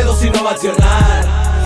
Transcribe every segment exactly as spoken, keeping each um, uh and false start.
pedo si no va a accionar.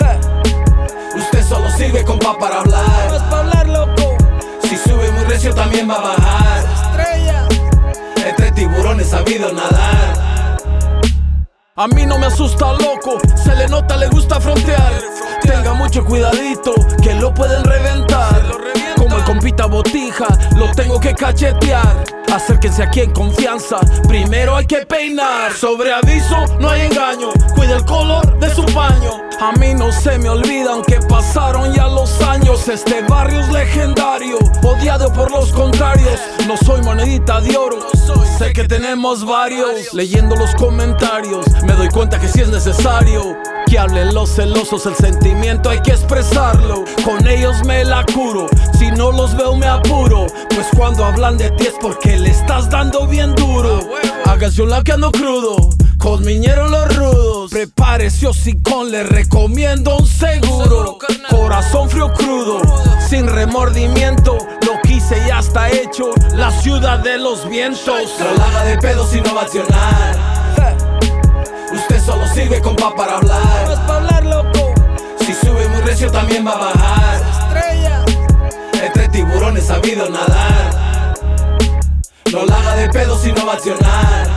Usted solo sirve compa para hablar. No es pa' hablar, loco. Si sube muy recio también va a bajar. Estrella. Entre tiburones sabido nadar. A mí no me asusta, loco, se le nota, le gusta frontear. Tenga mucho cuidadito, que lo pueden reventar. Como el compita Botija, lo tengo que cachetear. Acérquense aquí en confianza, primero hay que peinar. Sobre aviso, no hay engaño, cuida el color de su paño. A mí no se me olvida, aunque pasaron ya los años. Este barrio es legendario, odiado por los contrarios. No soy monedita de oro, sé que tenemos varios. Leyendo los comentarios, me doy cuenta que sí es necesario que hablen los celosos, el sentimiento hay que expresarlo. Con ellos me la curo, si no los veo me apuro. Pues cuando hablan de ti es porque le estás dando bien duro. Hágase un que ando crudo, con miñero los rudos. Prepárese hocicón, le recomiendo un seguro. Corazón frío crudo, sin remordimiento. Lo quise y ya está hecho, la ciudad de los vientos. No la haga de pedo si no va a accionar. Usted solo sirve compa para hablar. No es pa' hablar, loco. Si sube muy recio también va a bajar. Estrella. Entre tiburones sabido nadar. No la haga de pedo si no va a accionar.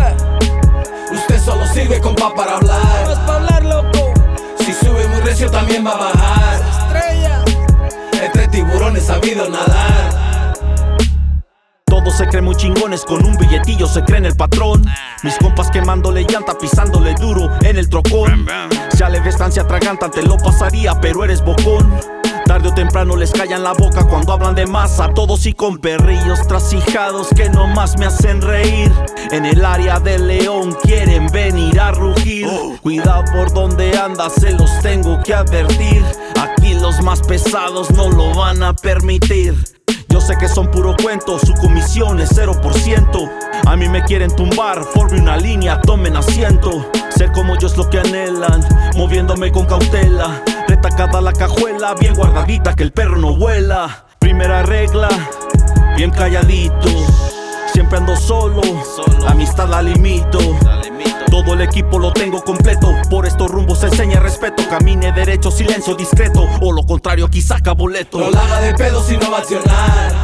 Usted solo sirve compa para hablar. No es pa' hablar, loco. Si sube muy recio también va a bajar. Estrella. Entre tiburones sabido nadar. Todos se creen muy chingones, con un billetillo se creen el patrón. Mis compas quemándole llanta, pisándole duro en el trocón. Si a leve estancia atragantan, te lo pasaría, pero eres bocón. Tarde o temprano les callan la boca cuando hablan de más. A todos y con perrillos trasijados que nomás me hacen reír. En el área de León quieren venir a rugir. Cuidado por donde andas, se los tengo que advertir. Aquí los más pesados no lo van a permitir. Yo sé que son puro cuento, su comisión es cero por ciento. A mí me quieren tumbar, forme una línea, tomen asiento. Ser como yo es lo que anhelan, moviéndome con cautela. Retacada la cajuela, bien guardadita que el perro no vuela. Primera regla, bien calladito. Siempre ando solo, amistad la limito. Todo el equipo lo tengo completo, por estos rumbos se enseña respeto. Camine derecho, silencio discreto, o lo contrario aquí saca boleto. No la haga de pedo si no va a accionar.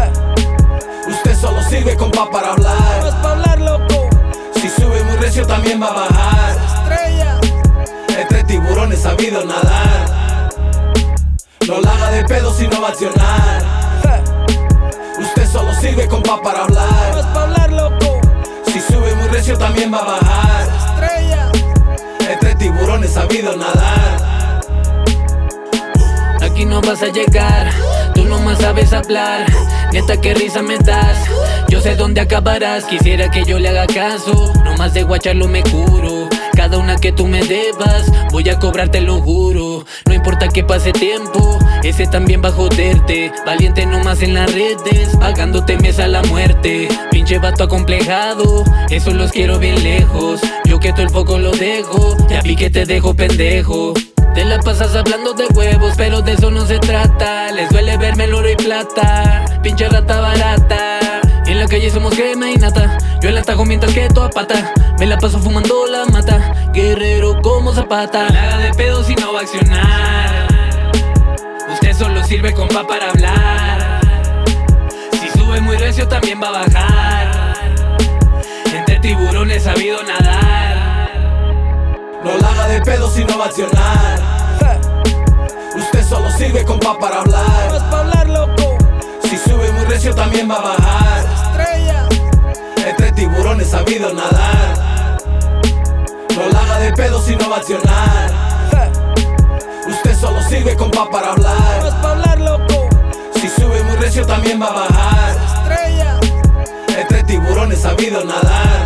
Usted solo sirve compa para hablar. No es pa' hablar, loco. Si sube muy recio también va a bajar. Estrella. Entre tiburones sabido nadar. No la haga de pedo si no va a accionar. Usted solo sirve compa para hablar. No es pa' hablar, loco. Si sube muy recio también va a bajar. Estrella. Entre tiburones sabido nadar. Aquí no vas a llegar, tú nomás sabes hablar. Neta que risa me das, yo sé dónde acabarás. Quisiera que yo le haga caso, nomás de guacharlo me curo. Cada una que tú me debas, voy a cobrarte, lo juro. No importa que pase tiempo, ese también va a joderte. Valiente nomás en las redes, pagándote mes a la muerte. Pinche vato acomplejado, eso los quiero bien lejos. Yo que todo el foco lo dejo, ya vi que te dejo pendejo. Te la pasas hablando de huevos, pero de eso no se trata. Les duele verme el oro y plata, pinche rata barata. En la calle somos crema y nata, yo en la tajo mientras que toda pata. Me la paso fumando la mata, guerrero como Zapata. No la haga de pedo si no va a accionar. Usted solo sirve compa para hablar. Si sube muy recio también va a bajar. Entre tiburones sabido nadar. No la haga de pedo si no va a accionar. Usted solo sirve compa para hablar. No es pa' hablar, loco. Si sube muy recio también va a bajar. Estrella. Entre tiburones sabido nadar. No la haga de pedo si no va a accionar. Usted solo sirve compa para hablar. No es pa' hablar, loco. Si sube muy recio también va a bajar. Estrella. Entre tiburones sabido nadar.